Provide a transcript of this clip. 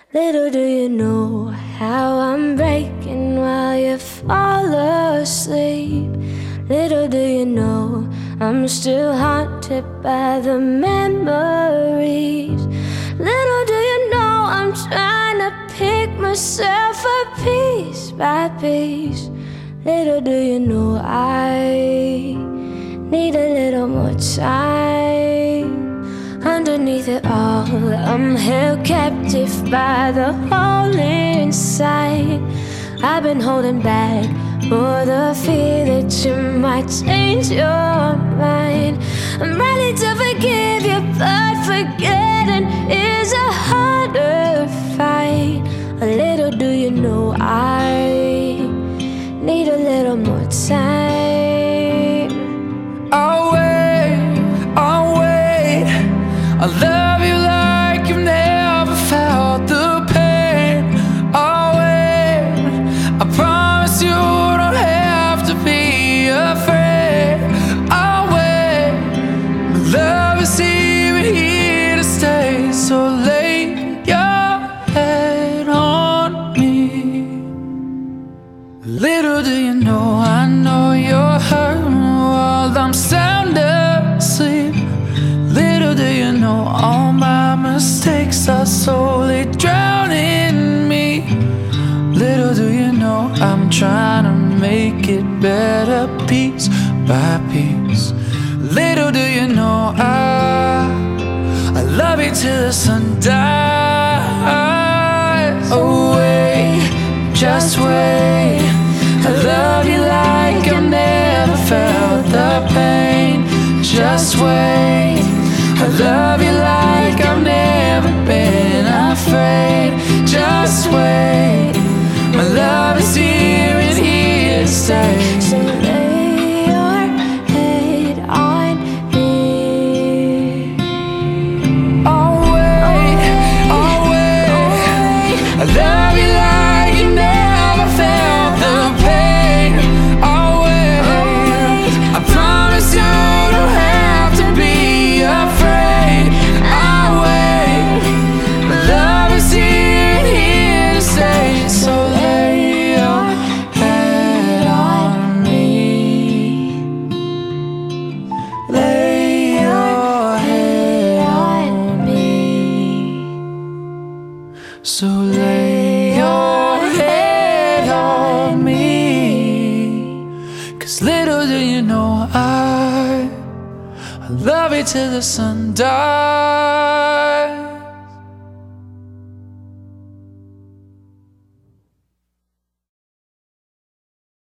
Little do you know how I'm breaking while you fall asleep. Little do you know I'm still haunted by the memories. Little do you know I'm trying to pick myself up piece by piece. Little do you know I need a little more time. Underneath it all, I'm held captive by the hole inside. I've been holding back for the fear that you might change your mind. I'm ready to forgive you, but forgetting is a harder fight. A little do you know I need a little more time. I'll wait, I'll love you like you've never felt the pain. I'll wait, I promise you don't have to be afraid. I'll wait, my love is here and here to stay. So lay your head on me. Little do you know, I know you're hurting while I'm sound asleep. Little do you know, all my mistakes are slowly drowning me. Little do you know, I'm trying to make it better piece by piece. Little do you know, I love you till the sun dies. Oh wait, just wait, I love you like I've never felt the pain. Just wait, I love you like I've never been afraid. Just wait, my love is here and here to stay. So lay your head on me. I'll wait, I love you like you never felt the pain. I'll wait, I promise you don't have to be afraid. I'll wait, my love is here and here to stay. So lay your head on me. Lay your head on me. So lay your head on me. 'Cause little do you know I love you till the sun dies.